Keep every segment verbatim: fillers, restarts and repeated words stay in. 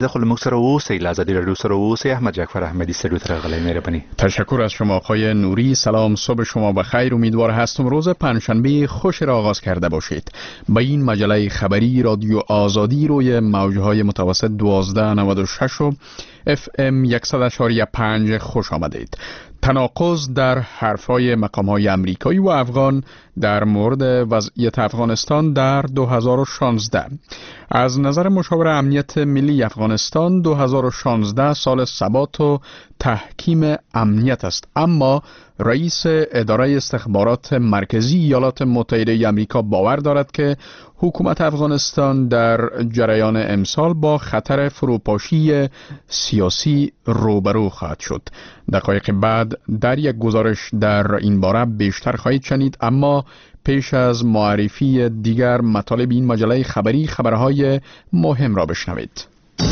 خپل موږ سره اوسئ، له ازادي راډیو سره اوسئ. احمد جعفر احمدی سلوت راغلی مهربانی. تشکر از شما آقای نوری. سلام، صبح شما بخیر. امیدوار هستم روز پنجشنبه خوش را آغاز کرده باشید. با این مجله خبری رادیو آزادی روی موجهای متوسط دوازده نود و شش و اف ام صد و پنج خوش آمدید. تناقض در حرفای مقام‌های آمریکایی و افغان در مورد وضعیت افغانستان در دو هزار و شانزده. از نظر مشاور امنیت ملی افغانستان دو هزار و شانزده سال ثبات و تحکیم امنیت است، اما رئیس اداره استخبارات مرکزی ایالات متحده آمریکا باور دارد که حکومت افغانستان در جریان امسال با خطر فروپاشی سیاسی روبرو خواهد شد. دقایق بعد در یک گزارش در این باره بیشتر خواهید شنید، اما پیش از معرفی دیگر مطالب این مجله خبری خبرهای مهم را بشنوید.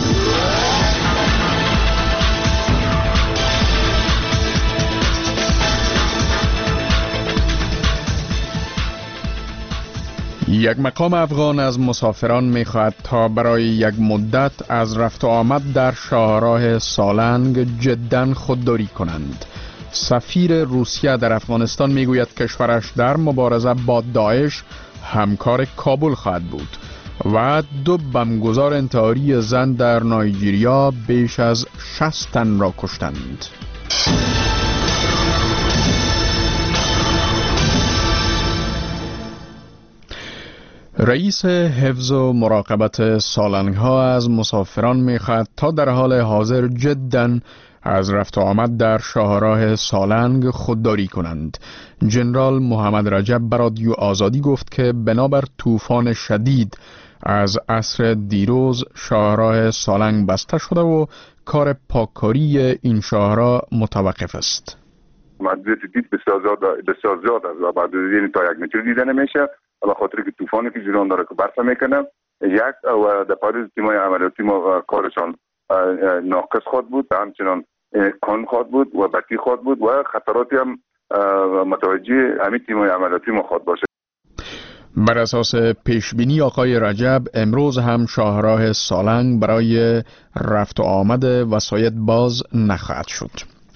یک مقام افغان از مسافران می‌خواهد تا برای یک مدت از رفت و آمد در شاهراه سالنگ جداً خودداری کنند. سفیر روسیه در افغانستان میگوید کشورش در مبارزه با داعش همکار کابل خواهد بود و دو بمبگذار انتحاری زن در نایجیریا بیش از شصت تن را کشتند. رئیس حفظ و مراقبت سالنگ ها از مسافران می‌خواهد تا در حال حاضر جداً از رفت و آمد در شاهراه سالنگ خودداری کنند. جنرال محمد رجب بر رادیو آزادی گفت که بنابر طوفان شدید از عصر دیروز شاهراه سالنگ بسته شده و کار پاککاری این شاهراه متوقف است. محدودیت دید بسیار زیاد بسیار زیاد است و محدودیت تا یک متر دیده نمیشه، به خاطر که طوفانی که جلوان داره که برف میکنه. یک و در پاریس تیمای عملیاتی ما کارشان ناقص خود بود، همچنان کن خود بود و بطی خود بود و خطراتی هم متوجه همین تیمای عملیاتی ما خود باشه. بر اساس پیشبینی آقای رجب امروز هم شاهراه سالنگ برای رفت و آمد وسایط باز نخواهد شد.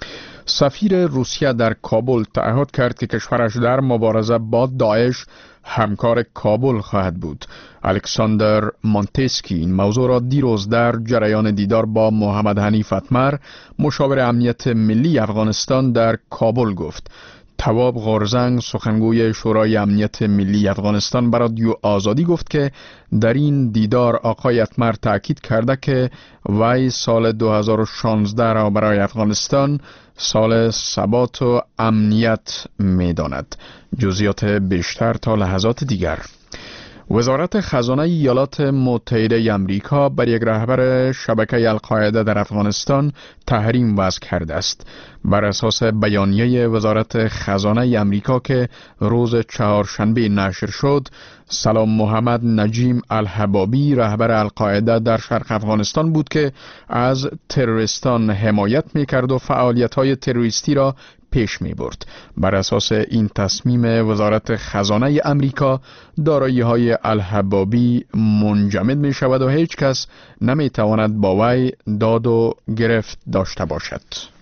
سفیر روسیه در کابل تعهد کرد که کشورش در مبارزه با داعش همکار کابل خواهد بود. الکساندر مونتسکی این موضوع را دیروز در جریان دیدار با محمد حنیف اتمر مشاور امنیت ملی افغانستان در کابل گفت. تواب غرزنگ سخنگوی شورای امنیت ملی افغانستان بر رادیو آزادی گفت که در این دیدار آقای اتمر تاکید کرده که وی سال دو هزار و شانزده را برای افغانستان سال ثبات و امنیت می داند. جزئیات بیشتر تا لحظات دیگر. وزارت خزانه ایالات متحده آمریکا بر یک رهبر شبکه القاعده در افغانستان تحریم وضع کرده است. بر اساس بیانیه وزارت خزانه آمریکا که روز چهارشنبه نشر شد، سلام محمد نجیم الحبابی رهبر القاعده در شرق افغانستان بود که از تروریستان حمایت می‌کرد و فعالیت‌های تروریستی را پیش می برد. بر اساس این تصمیم وزارت خزانه امریکا دارایی‌های الحبابی منجمد می شود و هیچ کس نمی تواند با وی داد و گرفت داشته باشد.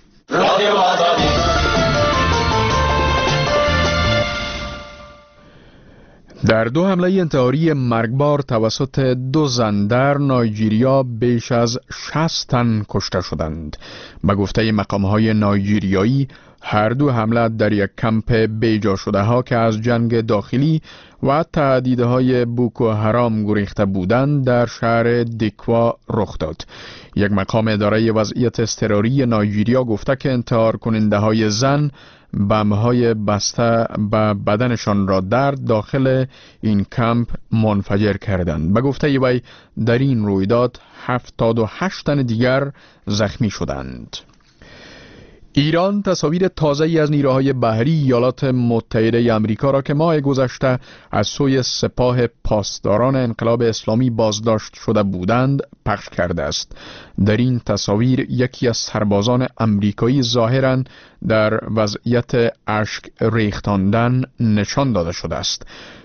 در دو حمله انتحاری مرگبار توسط دو زن در نایجیریا بیش از شصت تن کشته شدند. به گفته مقام‌های نایجیریایی هر دو حمله در یک کمپ بیجا شده ها که از جنگ داخلی و تهدیدهای بوکو حرام گریخته بودند در شهر دیکوا رخ داد. یک مقام اداره وضعیت اضطراری نایجیریا گفته که انتحار کننده های زن بمب‌های بسته به بدنشان را در داخل این کمپ منفجر کردند. به گفته وی در این رویداد هفتاد و هشت تن دیگر زخمی شدند. ایران تصاویر تازه‌ای از نیروهای بحری ایالات متحده آمریکا را که ماه گذشته از سوی سپاه پاسداران انقلاب اسلامی بازداشت شده بودند پخش کرده است. در این تصاویر یکی از سربازان آمریکایی ظاهراً در وضعیت اشک ریختاندن نشان داده شده است.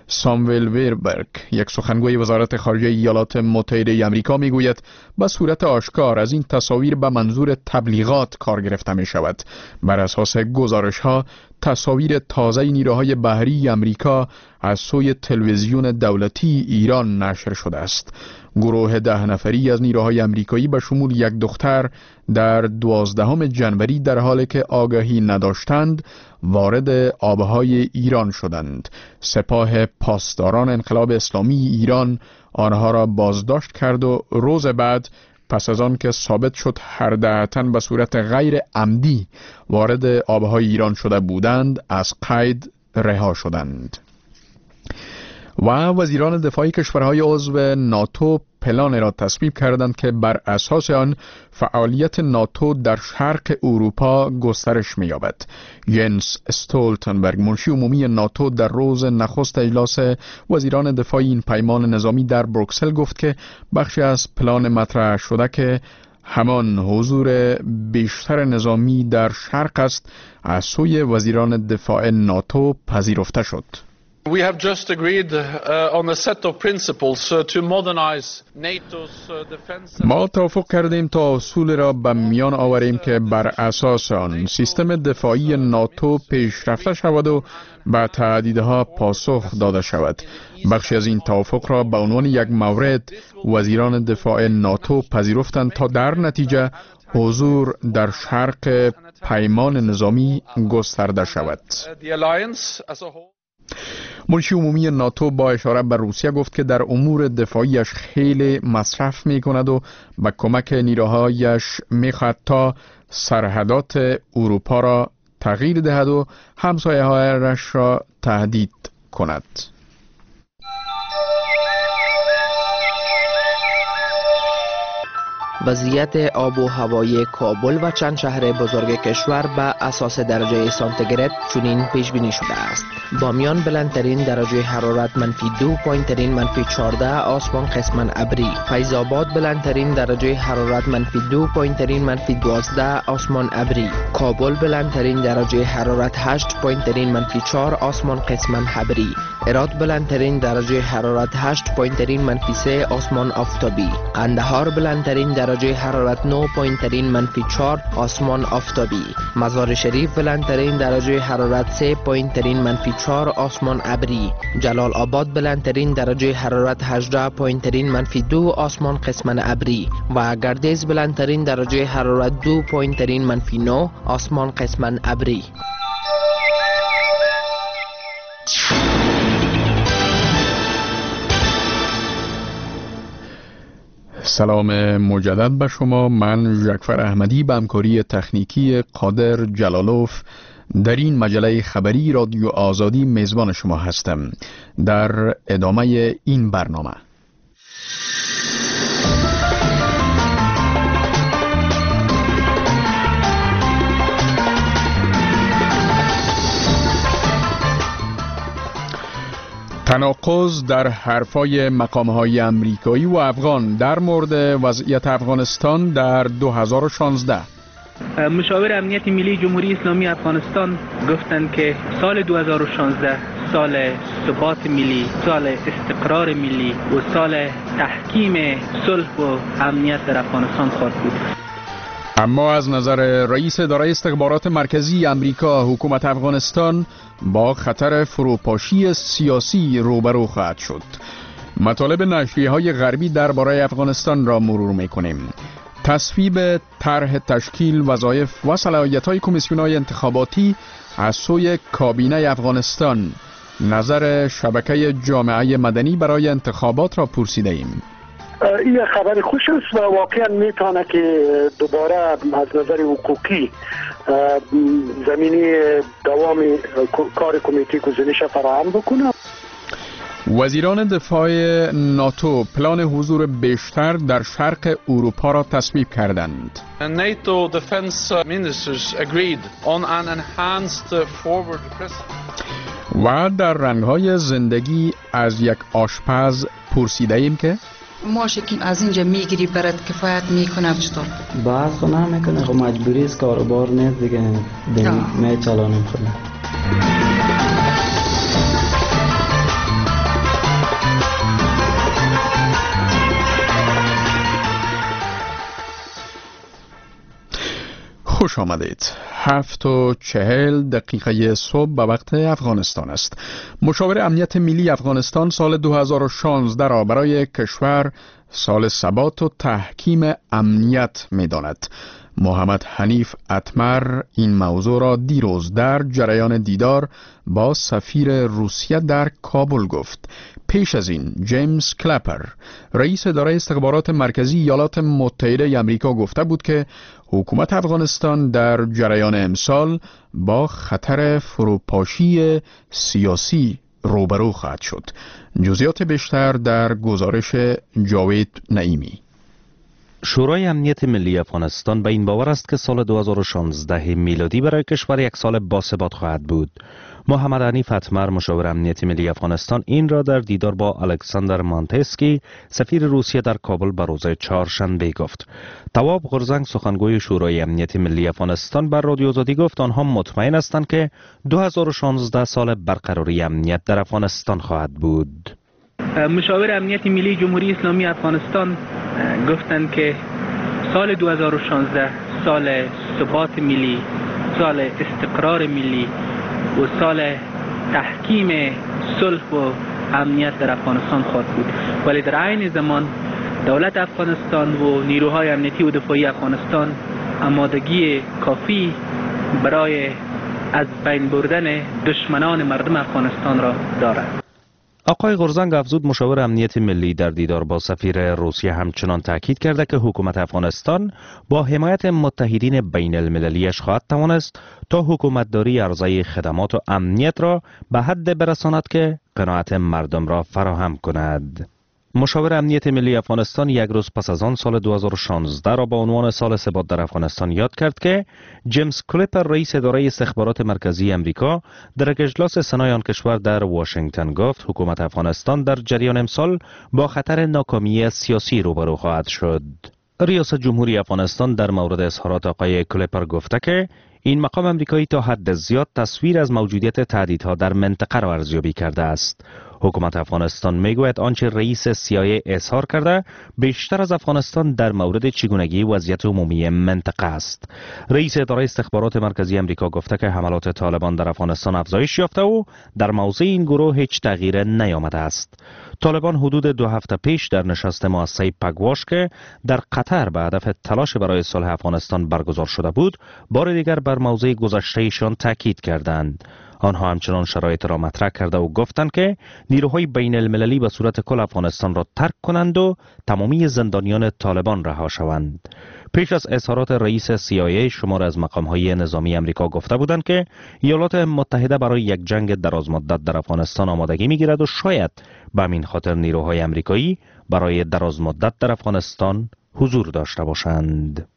ساموئل ویربرگ، یک سخنگوی وزارت خارجه ایالات متحده آمریکا، میگوید به صورت آشکار از این تصاویر به منظور تبلیغات کار گرفته می شود. بر اساس گزارش ها تصاویر تازه نیروهای بحری آمریکا از سوی تلویزیون دولتی ایران نشر شده است. گروه ده نفری از نیروهای آمریکایی به شمول یک دختر در دوازدهم جنوری در حالی که آگاهی نداشتند وارد آبهای ایران شدند. سپاه پاسداران انقلاب اسلامی ایران آنها را بازداشت کرد و روز بعد پس از آن که ثابت شد هر ده تن به صورت غیر عمدی وارد آبهای ایران شده بودند از قید رها شدند. و وزیران دفاع کشورهای عضو ناتو پلان را تصویب کردند که بر اساس آن فعالیت ناتو در شرق اروپا گسترش می‌یابد. ینس استولتنبرگ، منشی عمومی ناتو، در روز نخست اجلاس وزیران دفاع این پیمان نظامی در بروکسل گفت که بخشی از پلان مطرح شده که همان حضور بیشتر نظامی در شرق است از سوی وزیران دفاع ناتو پذیرفته شد. We have just agreed uh, on a set of principles uh, to modernize NATO's uh, defense. ما توافق کردیم تا اصول را به میان آوریم که بر اساس آن سیستم دفاعی ناتو پیشرفته شود و به تهدیدها پاسخ داده شود. بخشی از این توافق را به عنوان یک مورد وزیران دفاع ناتو پذیرفتند تا در نتیجه حضور در شرق پیمان نظامی گسترده شود. منشی عمومی ناتو با اشاره به روسیه گفت که در امور دفاعیش خیلی مصرف می کند و با کمک نیروهایش می خواهد تا سرحدات اروپا را تغییر دهد و همسایه‌هایش را تهدید کند. وضعیت آب و هوای کابل و چند شهر بزرگ کشور به اساس درجه سانتیگراد چنین پیش بینی شده است. بامیان بلندترین درجه حرارت منفی دو، پایینترین منفی چهارده، آسمان قسماً ابری. فیض آباد بلندترین درجه حرارت منفی دو، پایینترین منفی دوازده، آسمان ابری. کابل بلندترین درجه حرارت هشت، پایینترین منفی چهار، آسمان قسماً ابری. هرات بلندترین درجه حرارت هشت، پایینترین منفی سه، آسمان آفتابی. قندهار بلندترین درجه حرارت نه، پایینترین منفی چهار، آسمان آفتابی. مزار شریف بلندترین درجه حرارت سه، پایینترین منفی چهار، آسمان ابری. جلال آباد بلندترین درجه حرارت هجده، پایینترین منفی دو، آسمان قسماً ابری. و گردیز بلندترین درجه حرارت دو، پایینترین منفی نه، آسمان قسماً ابری. سلام مجدد به شما. من جعفر احمدی به همکاری تکنیکی قادر جلالوف در این مجله خبری رادیو آزادی میزبان شما هستم. در ادامه این برنامه تناقض در حرفای مقام‌های امریکایی و افغان در مورد وضعیت افغانستان در دو هزار و شانزده. مشاور امنیت ملی جمهوری اسلامی افغانستان گفتند که سال دو هزار و شانزده سال ثبات ملی، سال استقرار ملی و سال تحکیم صلح و امنیت در افغانستان خواهد بود. اما از نظر رئیس اداره استخبارات مرکزی امریکا، حکومت افغانستان با خطر فروپاشی سیاسی روبرو خواهد شد. مطالب نشریه‌های غربی درباره افغانستان را مرور می‌کنیم. تصویب طرح تشکیل وظایف و صلاحیت‌های کمیسیون‌های انتخاباتی از سوی کابینه افغانستان. نظر شبکه جامعه مدنی برای انتخابات را پرسیده ایم. این خبر خوش است و واقعا میتونه که دوباره از نظر حقوقی زمینی دوام کار کمیته گزینش فراهم بکنه. وزیران دفاع ناتو پلان حضور بیشتر در شرق اروپا را تصویب کردند. NATO defense ministers agreed on an enhanced forward presence. و در رنگ‌های زندگی از یک آشپز پرسیده ایم که ماشه که از اینجا میگیری برات کفایت میکنه چطور؟ باز خو نمیکنه، خب مجبوری است، کاروبار نیست دیگه، میچلانیم خودم. خوش آمدید. هفت و چهل دقیقه صبح به وقت افغانستان است. مشاور امنیت ملی افغانستان سال دو هزار و شانزده را برای کشور سال ثبات و تحکیم امنیت می داند. محمد حنیف اتمر این موضوع را دیروز در جریان دیدار با سفیر روسیه در کابل گفت. پیش از این جیمز کلپر رئیس اداره استخبارات مرکزی ایالات متحده آمریکا گفته بود که حکومت افغانستان در جریان امسال با خطر فروپاشی سیاسی روبرو خواهد شد. جزئیات بیشتر در گزارش جاوید نعیمی. شورای امنیت ملی افغانستان به این باور است که سال دو هزار و شانزده میلادی برای کشور یک سال باثبات خواهد بود. محمد حنیف اتمر مشاور امنیت ملی افغانستان این را در دیدار با الکساندر مانتسکی سفیر روسیه در کابل به روز چهارشنبه گفت. تواب غرزنگ سخنگوی شورای امنیت ملی افغانستان بر رادیو آزادی گفت آنها مطمئن هستند که دو هزار و شانزده سال برقراری امنیت در افغانستان خواهد بود. مشاور امنیت ملی جمهوری اسلامی افغانستان گفتند که سال دو هزار و شانزده سال ثبات ملی، سال استقرار ملی و سال تحکیم صلح و امنیت در افغانستان خواهد بود، ولی در عین زمان دولت افغانستان و نیروهای امنیتی و دفاعی افغانستان آمادگی کافی برای از بین بردن دشمنان مردم افغانستان را دارد. آقای غرزنگ افزود مشاور امنیت ملی در دیدار با سفیر روسیه همچنان تاکید کرده که حکومت افغانستان با حمایت متحدین بین المللیش خواهد توانست تا حکومتداری عرضه خدمات و امنیت را به حد برساند که قناعت مردم را فراهم کند. مشاور امنیت ملی افغانستان یک روز پس از آن سال دو هزار و شانزده را با عنوان سال ثبات در افغانستان یاد کرد که جیمز کلپر رئیس اداره استخبارات مرکزی امریکا در یک اجلاس سنای آن کشور در واشنگتن گفت حکومت افغانستان در جریان امسال با خطر ناکامی سیاسی روبرو خواهد شد. ریاست جمهوری افغانستان در مورد اظهارات آقای کلپر گفته که این مقام امریکایی تا حد زیاد تصویر از موجودیت تهدیدها در منطقه را ارزیابی کرده است. حکومت افغانستان میگوید آنچه رئیس سی آی ای اظهار کرده بیشتر از افغانستان در مورد چگونگی وضعیت عمومی منطقه است. رئیس اداره استخبارات مرکزی امریکا گفته که حملات طالبان در افغانستان افزایش یافته و در موضع این گروه هیچ تغییر نیامده است. طالبان حدود دو هفته پیش در نشست مؤسسه پگواش که در قطر به هدف تلاش برای صلح افغانستان برگزار شده بود، بار دیگر بر موضع گذشته‌ایشان تاکید کردند. آنها همچنان شرایط را مطرح کرده و گفتند که نیروهای بین المللی به صورت کل افغانستان را ترک کنند و تمامی زندانیان طالبان رها شوند. پیش از اظهارات رئیس سی آی ای شمار از مقام‌های نظامی امریکا گفته بودند که ایالات متحده برای یک جنگ درازمدت در افغانستان آمادگی می‌گیرد و شاید به همین خاطر نیروهای امریکایی برای درازمدت در افغانستان حضور داشته باشند.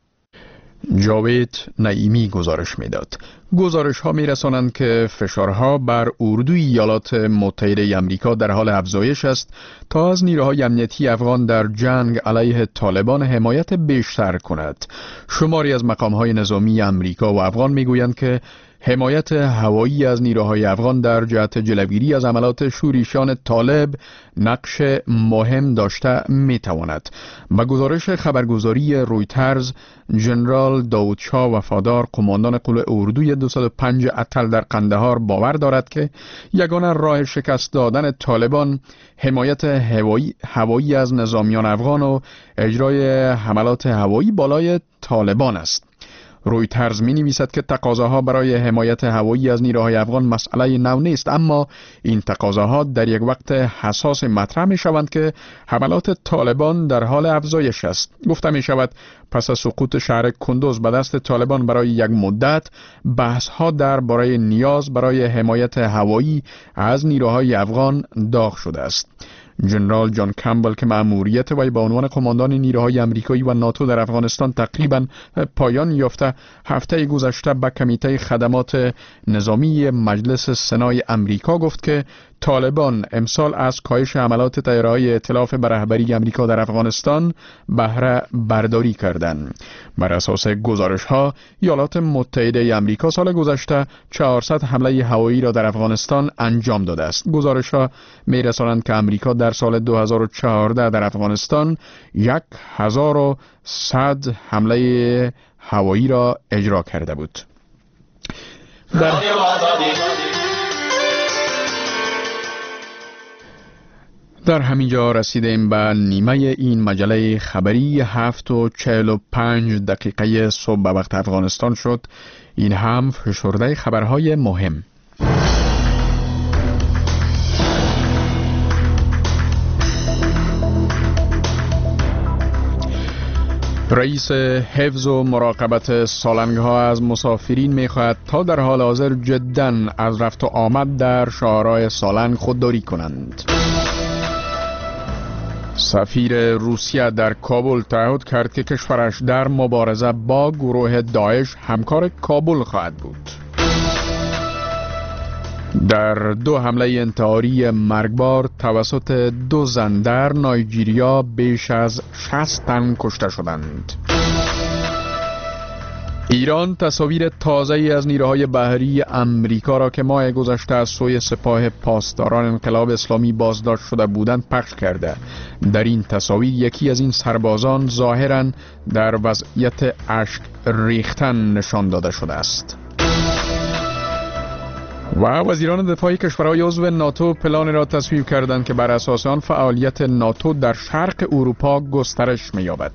جاوید نعیمی گزارش میداد. گزارش ها می رسانند که فشارها بر اردوی ایالات متحده آمریکا در حال افزایش است تا از نیروهای امنیتی افغان در جنگ علیه طالبان حمایت بیشتر کند. شماری از مقام‌های نظامی آمریکا و افغان می گویند که حمایت هوایی از نیروهای افغان در جهت جلوگیری از عملات شورشیان طالب نقش مهم داشته می تواند. با گزارش خبرگزاری رویترز، ژنرال داود شاه وفادار قماندان قوه اردوی دویست و پنج اتل در قندهار باور دارد که یگانه راه شکست دادن طالبان حمایت هوایی هوایی از نظامیان افغان و اجرای حملات هوایی بالای طالبان است. رویترز می نویسد که تقاضاها برای حمایت هوایی از نیروهای افغان مسئله نو نیست، اما این تقاضاها در یک وقت حساس مطرح می شوند که حملات طالبان در حال افزایش است. گفته می شود پس از سقوط شهر کندوز به دست طالبان برای یک مدت بحث ها درباره نیاز برای حمایت هوایی از نیروهای افغان داغ شده است. ژنرال جان کمبل که مأموریت وی به عنوان قماندان نیروهای آمریکایی و ناتو در افغانستان تقریبا پایان یافته، هفته گذشته به کمیته خدمات نظامی مجلس سنای آمریکا گفت که طالبان امسال از کاهش عملات طیاره‌های ائتلاف به رهبری امریکا در افغانستان بهره برداری کردند. بر اساس گزارش‌ها، ایالات متحده امریکا سال گذشته چهارصد حمله هوایی را در افغانستان انجام داده است. گزارش‌ها می‌رسانند که امریکا در سال دو هزار و چهارده در افغانستان هزار و صد حمله هوایی را اجرا کرده بود. در در همینجا رسیدیم به نیمه این مجله خبری. هفت و چهل و پنج دقیقه صبح به وقت افغانستان شد. این هم فشرده خبرهای مهم. رئیس حفظ و مراقبت سالنگ ها از مسافرین می خواهد تا در حال حاضر جداً از رفت و آمد در شاهراه سالنگ خودداری کنند. سفیر روسیه در کابل تعهد کرد که کشورش در مبارزه با گروه داعش همکار کابل خواهد بود. در دو حمله انتحاری مرگبار توسط دو زن در نایجیریا بیش از شصت تن کشته شدند. ایران تصاویر تازه‌ای از نیروهای بحری امریکا را که ماه گذشته از سوی سپاه پاسداران انقلاب اسلامی بازداشت شده بودند پخش کرده. در این تصاویر یکی از این سربازان ظاهراً در وضعیت اشک ریختن نشان داده شده است. و وزیران دفاع کشورهای عضو ناتو پلان را تصویب کردند که بر اساس آن فعالیت ناتو در شرق اروپا گسترش می‌یابد.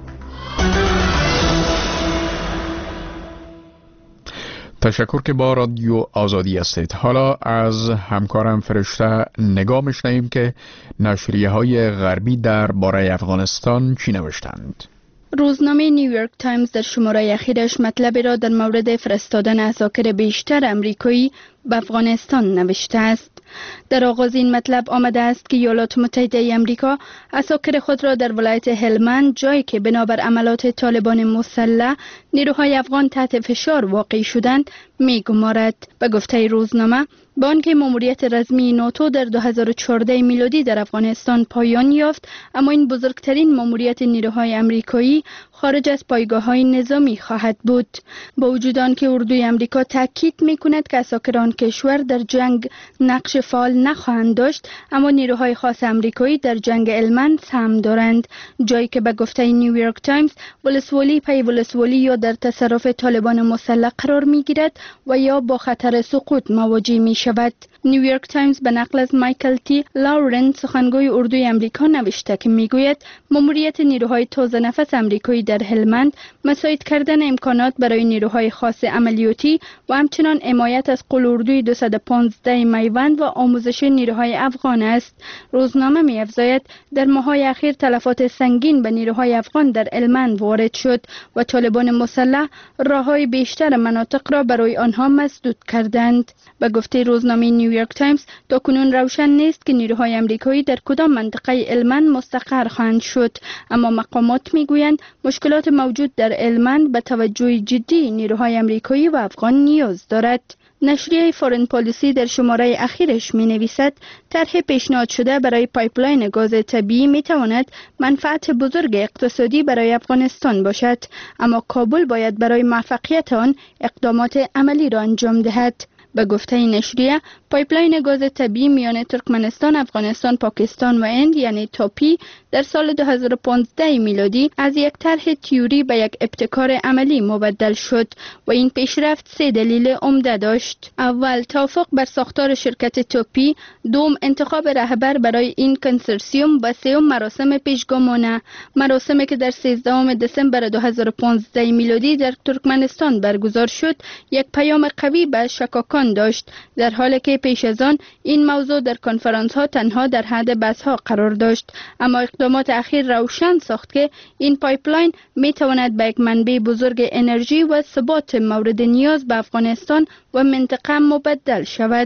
تشکر که با رادیو آزادی هستید. حالا از همکارم فرشته نگاه می‌شنویم که نشریه های غربی در باره افغانستان چی نوشتند. روزنامه نیویورک تایمز در شماره اخیرش مطلبی را در مورد فرستادن عساکر بیشتر امریکایی به افغانستان نوشته است. در آغاز این مطلب آمده است که ایالات متحده امریکا عساکر خود را در ولایت هلمند، جایی که بنابر عملات طالبان مسلح نیروهای افغان تحت فشار واقع شدند، می‌گمارد. به گفته روزنامه، با آنکه ماموریت رسمی ناتو در دو هزار و چهارده میلادی در افغانستان پایان یافت، اما این بزرگترین ماموریت نیروهای امریکایی خارج از پایگاه‌های نظامی خواهد بود. با وجود آنکه اردوی امریکا تاکید می‌کند که عساکران کشور در جنگ نقش فعال نخواهند داشت، اما نیروهای خاص امریکایی در جنگ هلمند سهم دارند، جایی که به گفته نیویورک تایمز ولسوالی پی ولسوالی یا در تصرف طالبان مسلح قرار می‌گیرد و یا با خطر سقوط مواجه می‌شود. نیویورک تایمز به نقل از مایکل تی لاورن، سخنگوی اردوی امریکا، نوشته که میگوید ماموریت نیروهای تازه نفس امریکایی در هلمند مساعد کردن امکانات برای نیروهای خاص عملیاتی و همچنان حمایت از قلوردوی دویست و پانزده میوند و آموزش نیروهای افغان است. روزنامه می‌افزاید در ماه‌های اخیر تلفات سنگین به نیروهای افغان در هلمند وارد شد و طالبان مسلح راه‌های بیشتر مناطق را برای آنها مسدود کردند. به گفته روزنامه نیویورک تایمز، تاکنون روشن نیست که نیروهای امریکایی در کدام منطقه هلمند مستقر خواهند شد، اما مقامات میگویند مشکلات موجود در هلمند به توجه جدی نیروهای امریکایی و افغان نیاز دارد. نشریه فورن پالیسی در شماره اخیرش می نویسد طرح پیشنهاد شده برای پایپلاین گاز طبیعی می تواند منفعت بزرگ اقتصادی برای افغانستان باشد، اما کابل باید برای موفقیت آن اقدامات عملی را انجام دهد. به گفته نشریه، پایپلاین گاز طبیعی میان ترکمنستان، افغانستان، پاکستان و هند یعنی تاپی در سال دو هزار و پانزده میلادی از یک طرح تئوری به یک ابتکار عملی مبدل شد و این پیشرفت سه دلیل عمده داشت. اول، توافق بر ساختار شرکت تاپی. دوم، انتخاب رهبر برای این کنسورسیوم و سوم، مراسم پیشگامانه. مراسمی که در سیزدهم دسامبر دو هزار و پانزده میلادی در ترکمنستان برگزار شد، یک پیام قوی به شکاکان داشت، در حالی که پیش از آن این موضوع در کنفرانس ها تنها در حد بحث ها قرار داشت. اما اقدامات اخیر روشن ساخت که این پایپلاین می تواند به یک منبع بزرگ انرژی و ثبات مورد نیاز به افغانستان و منطقه مبدل شود.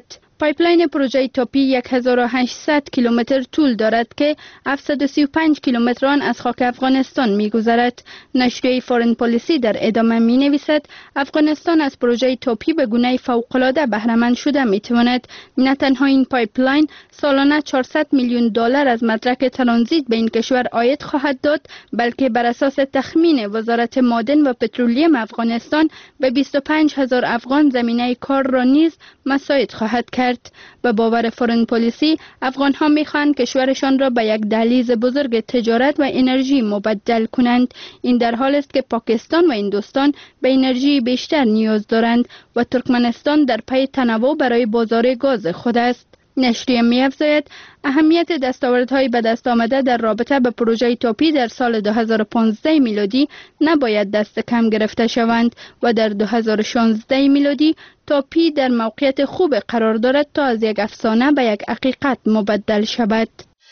پایپلاین پروژه توپی هزار و هشتصد کیلومتر طول دارد که هفتصد و سی و پنج کیلومتر آن از خاک افغانستان می‌گذرد. نشریه فورن پالیسی در ادامه می‌نویسد افغانستان از پروژه توپی به گونه فوق‌العاده بهره مند شده می‌تواند. نه تنها این پایپلاین سالانه چهارصد میلیون دلار از مدرک ترانزیت به این کشور عاید خواهد داد، بلکه بر اساس تخمین وزارت معدن و پترولیم افغانستان به بیست و پنج هزار افغان زمینه کار را نیز مساعد خواهد کرد. به باور فورن پالیسی افغان ها میخواهند کشورشان را به یک دهلیز بزرگ تجارت و انرژی مبدل کنند. این در حال است که پاکستان و هندوستان به انرژی بیشتر نیاز دارند و ترکمنستان در پی تنوع برای بازار گاز خود است. نشریه می‌افزاید اهمیت دستاوردهای به دست آمده در رابطه به پروژه توپی در سال دو هزار و پانزده میلادی نباید دست کم گرفته شوند و در دو هزار و شانزده میلادی توپی در موقعیت خوب قرار دارد تا از یک افسانه به یک حقیقت مبدل شود.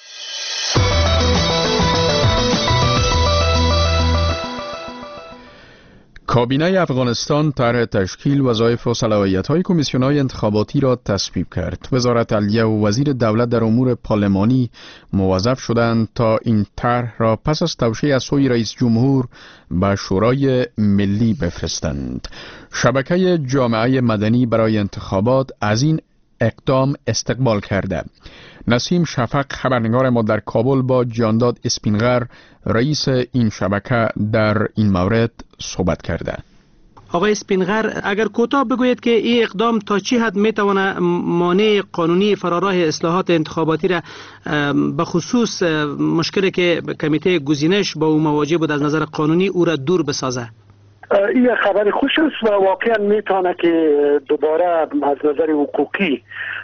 کابینه افغانستان طرح تشکیل وظایف و صلاحیت‌های کمیسیون‌های انتخاباتی را تصویب کرد. وزارت عدلیه و وزیر دولت در امور پارلمانی موظف شدند تا این طرح را پس از توشیح از سوی رئیس جمهور به شورای ملی بفرستند. شبکه جامعه مدنی برای انتخابات از این اقدام استقبال کرده. نسیم شفق خبرنگار ما در کابل با جانداد اسپینغر رئیس این شبکه در این مورد صحبت کرده. آقای اسپینغر، اگر کوتاه بگویید که این اقدام تا چی حد میتونه مانع قانونی فراراه اصلاحات انتخاباتی را به خصوص مشکلی که کمیته گزینش با او مواجه بود از نظر قانونی او را دور بسازه؟ این خبر خوش است و واقعا میتونه که دوباره از نظر حقوقی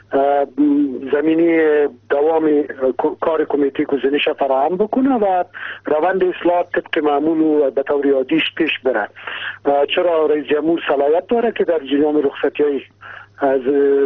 زمینی دوام کار کمیته گزینش فراهم بکنه و روند اصلاحات طبق معمول و به طور عادیش پیش بره. چرا رئیس جمهور صلاحیت داره که در جریان رخصتی‌های از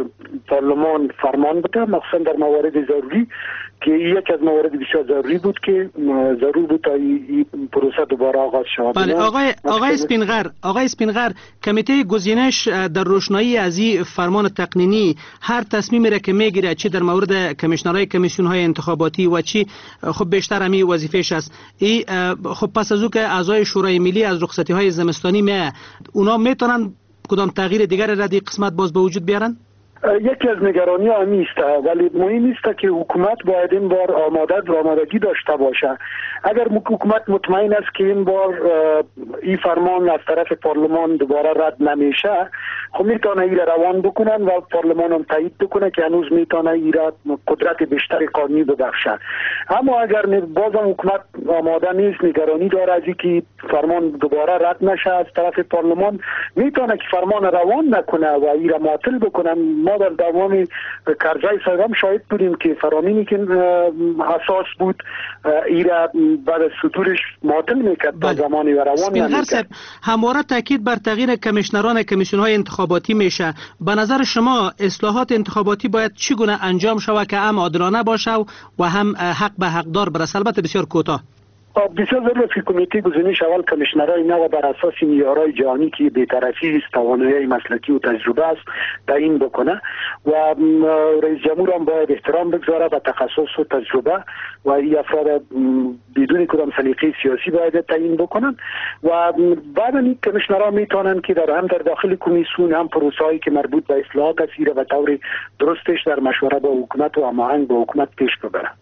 پارلمان فرمان بده، مخصوصا در موارد ضروری که یک از موارد بسیار ضروری بود که ضرور بود تا این پروسه دوباره آغاز شود. بله آقای آقای اسپینغر، آقای اسپینغر، کمیته گزینش در روشنایی از این فرمان تقنینی هر تصمیمی را که میگیره، چه در مورد کمیشنرهای کمیسیون‌های انتخاباتی و چی، خب بیشتر همین وظیفه‌اش است. این خب پس از او که اعضای شورای ملی از رخصتی‌های زمستانی می اونا میتونن کدام تغییر دیگر را در قسمت باز به وجود بیارن؟ یکی از نگرانی ها نیست، ولی مهم است که حکومت باید این بار آماده و آمادگی داشته باشه. اگر حکومت مطمئن است که این بار این فرمان از طرف پارلمان دوباره رد نمیشه، خب میتونه این روان بکنن و پارلمان هم تایید بکنه که هنوز میتونه این قدرت بیشتر قانونی ببخشه. اما اگر بازم حکومت آماده نیست، نگرانی داره از اینکه فرمان دوباره رد نشه از طرف پارلمان، میتونه که فرمان روان نکنه و این را معطل بکنه. ما در دوام کرزای صدام شاهد بودیم که فرامینی که اساس بود این را بعد از صدورش معطل میکرد تا زمانی و روان نمیکرد. همواره تاکید بر تغییر کمیشنران کمیسیون‌های انتخاباتی میشه. به نظر شما اصلاحات انتخاباتی باید چگونه انجام شود که هم عادلانه باشه و هم حق به حقدار برسه؟ البته بسیار کوتاه. بسیار ضرور است که کمیته گزینش اول کمیشنرای نو بر اساس معیارهای جهانی که بی‌طرفی است، توانایی مسلکی و تجربه است تعیین بکنه و رئیس جمهور هم باید احترام بگذاره به تخصص و تجربه و این افراد بدون کدام سلیقه سیاسی باید تعیین بکنن و بعد این کمیشنرها میتونن که در هم در داخل کمیسیون هم پروسه‌ای که مربوط به اصلاحات است و به طور درستش در مشوره با حکومت و هماهنگ با حکومت پیش ببرن.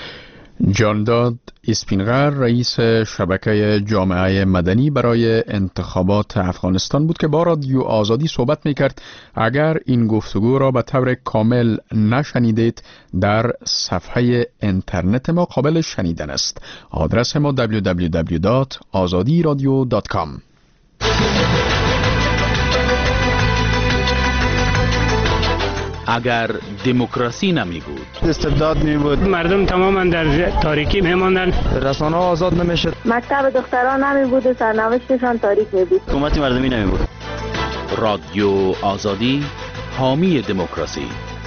جانداد اسپینغر رئیس شبکه جامعه مدنی برای انتخابات افغانستان بود که با رادیو آزادی صحبت میکرد. اگر این گفتگو را به طور کامل نشنیدید، در صفحه اینترنت ما قابل شنیدن است. آدرس ما دبلیو دبلیو دبلیو دات آزادی رادیو دات کام. اگر دموکراسی نمی بود، استبداد می بود، مردم تماما در تاریکی می ماندن، رسانه ها آزاد نمی شد، مکتب دختران نمی بود و سرنوشتشان تاریک می بود، حکومت مردمی نمی بود. رادیو آزادی، حامی دموکراسی.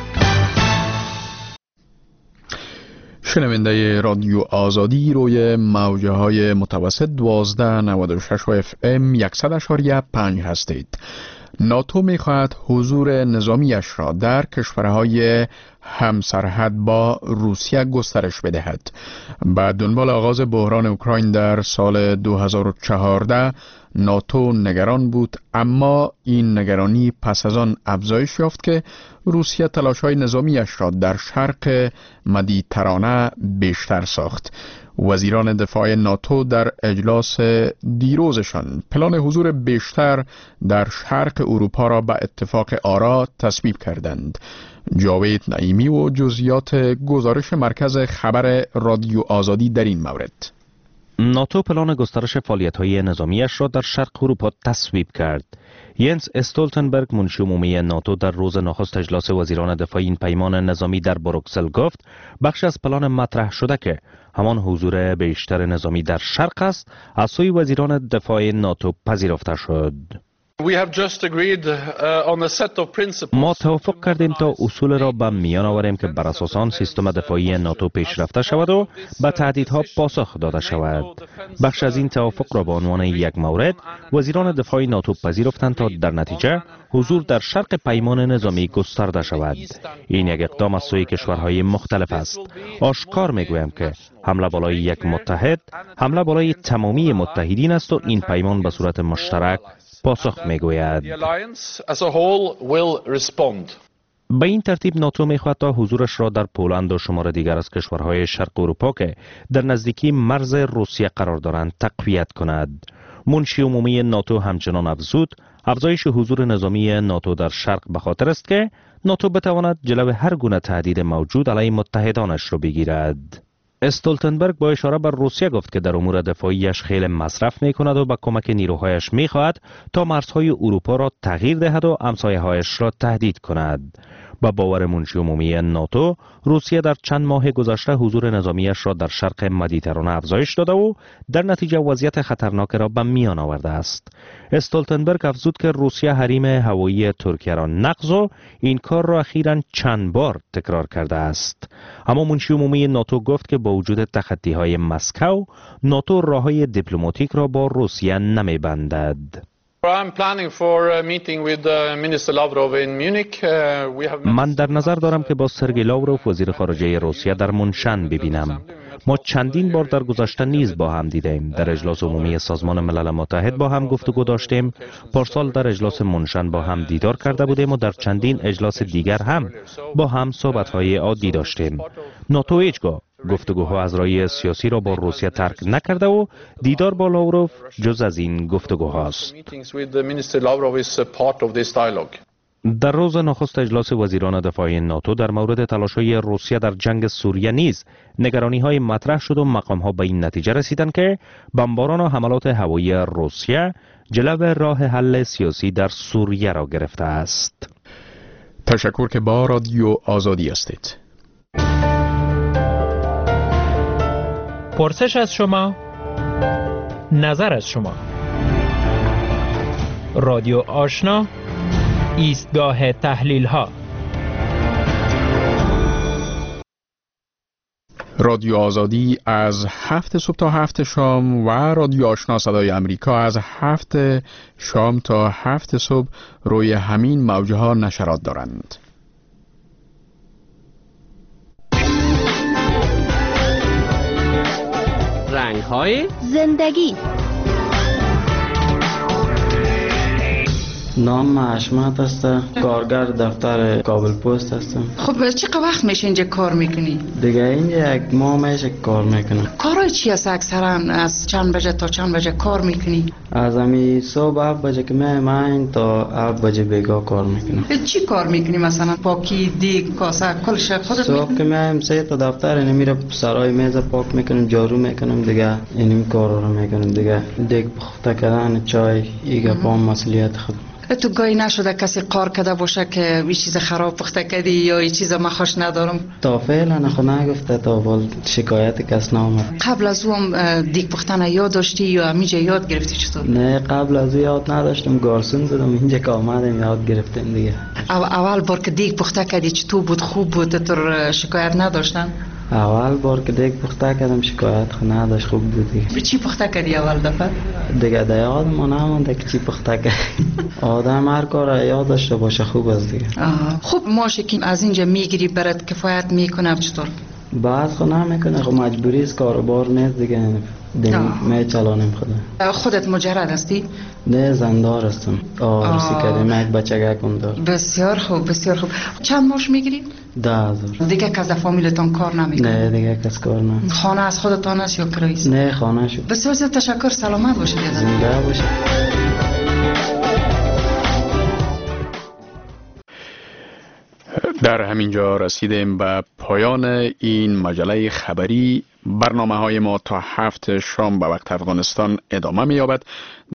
شنونده رادیو آزادی روی موجه های متوسط دوازده نود و شش و اف ام صد و شش و پنج هستید. ناتو می‌خواهد حضور نظامیش را در کشورهای همسرحد با روسیه گسترش بدهد. بعد دنبال آغاز بحران اوکراین در سال دو هزار و چهارده ناتو نگران بود، اما این نگرانی پس از آن افزایش یافت که روسیه تلاش‌های نظامیش را در شرق مدیترانه بیشتر ساخت. وزیران دفاع ناتو در اجلاس دیروزشان پلان حضور بیشتر در شرق اروپا را به اتفاق آرا تصویب کردند. جاوید نعیمی و جزئیات گزارش مرکز خبر رادیو آزادی در این مورد. ناتو پلان گسترش فعالیت‌های نظامیش را در شرق اروپا تصویب کرد. ینس استولتنبرگ منشی عمومی ناتو در روز نخست اجلاس وزیران دفاع این پیمان نظامی در بروکسل گفت بخش از پلان مطرح شده که همان حضور بیشتر نظامی در شرق است از سوی وزیران دفاع ناتو پذیرفته شد. ما توافق کردیم تا اصول را به میان آوریم که بر اساس آن سیستم دفاعی ناتو پیشرفته شود و به تهدیدها پاسخ داده شود. بخش از این توافق را به عنوان یک مورد وزیران دفاع ناتو پذیرفتند تا در نتیجه حضور در شرق پیمان نظامی گسترده شود. این یک اقدام از سوی کشورهای مختلف است. آشکار میگویم که حمله بالای یک متحد حمله بالای تمامی متحدین است و این پیمان به صورت مشترک پاسخ میگوید. به این ترتیب ناتو میخواهد تا حضورش را در پولند و شمار دیگر از کشورهای شرق اروپا که در نزدیکی مرز روسیه قرار دارند تقویت کند. منشی عمومی ناتو همچنان افزود افزایش حضور نظامی ناتو در شرق به خاطر است که ناتو بتواند جلو هر گونه تهدید موجود علیه متحدانش را بگیرد. استولتنبرگ با اشاره بر روسیه گفت که در امور دفاعیش خیلی مصرف می کند و با کمک نیروهایش می خواهد تا مرزهای اروپا را تغییر دهد و همسایه‌هایش را تهدید کند. با باور منشی عمومی ناتو روسیه در چند ماه گذشته حضور نظامیش را در شرق مدیترانه افزایش داده و در نتیجه وضعیت خطرناک را به میان آورده است. استولتنبرگ افزود که روسیه حریم هوایی ترکیه را نقض و این کار را اخیراً چند بار تکرار کرده است. اما منشی عمومی ناتو گفت که با وجود تخطی‌های مسکو ناتو راههای دیپلماتیک را با روسیه نمی‌بندد. من در نظر دارم که با سرگئی لاوروف وزیر خارجه روسیه در منشن ببینم. ما چندین بار در گذشته نیز با هم دیدیم. در اجلاس عمومی سازمان ملل متحد با هم گفتگو داشتیم. پارسال در اجلاس منشن با هم دیدار کرده بودیم و در چندین اجلاس دیگر هم با هم صحبت‌های عادی داشتیم. ناتو هیچگاه گفتگوها از راه سیاسی را با روسیه ترک نکرده و دیدار با لاوروف جز از این گفتگوهاست. در روز نخست اجلاس وزیران دفاع ناتو در مورد تلاش‌های روسیه در جنگ سوریه نیز نگرانی‌های مطرح شد و مقام‌ها به این نتیجه رسیدند که بمباران و حملات هوایی روسیه جلو راه حل سیاسی در سوریه را گرفته است. تشکر که با رادیو آزادی هستید. پرسش از شما، نظر از شما. رادیو آشنا، ایستگاه تحلیل ها. رادیو آزادی از هفت صبح تا هفت شام و رادیو آشنا صدای امریکا از هفت شام تا هفت صبح روی همین موجه ها نشرات دارند. رنگ های زندگی. نام حشمت است، کارگر دفتر کابل پست هستم. خب چقدر وقت میشه اینجا کار میکنی؟ دیگه اینجا یک ماه میشه کار میکنم. کارای چی هست اکثرا؟ از چند بجه تا چند بجه کار میکنی؟ از امی صبح هفت بجه که میام تا هفت بجه بیگاه کار میکنم. چی کار میکنی مثلا؟ پاکی، دیگ، کاسه، کلش خودت میکنی؟ صبح که میام سه تا دفتر اینو میره سرای میز پاک میکنم، جارو میکنم، دیگه اینم کار رو میکنم. دیگه دیگ پخته کردن، چای، ایگه پام مسئولیت خود. تو گاهی نشده کسی قار کرده باشه که این چیز خراب پخته کردی یا این چیز ما خوش ندارم؟ تا فعلا خود نگفته، تا وال شکایت کس نامد. قبل از او هم دیگ پختن یاد داشتی یا همینجا یاد گرفتی چطور؟ نه قبل از او یاد نداشتم، گارسون بودم، اینجا که آمدم یاد گرفتم دیگه. اول بار که دیگ پخته کردی چطور بود؟ خوب بود؟ تو شکایت نداشتن؟ اول بار که دیگه پخته کردم شکایت خو نداشت، خوب بود دیگه. به چی پخته کردی اول دفعه؟ دیگه در یاد ما نمونده که چی پخته کرد. آدم هر کار یاد داشته باشه خوب است دیگه. آه. خوب ماشه که از اینجا میگیری برات کفایت میکنه چطور؟ بعض خو نمیکنه، خب مجبوری است، کاروبار نیست دیگه. دیگه میچلانیم خودم. خودت مجرد هستی؟ نه زندار هستم. آرسی کردیم، یک بچه گکم دار. بسیار خوب بسیار خوب. چند ماش میگیری؟ ده هزار. دیگه کس در فامیلتان کار نمیکنه؟ نه دیگه کس کار نه. خانه از خودتان است یا کرایی است؟ نه خانه شد. بسیار زیاد تشکر، سلامت باشید. زنده باشید. در همینجا رسیدیم به پایان این مجله خبری. برنامه های ما تا هفت شام به وقت افغانستان ادامه می یابد.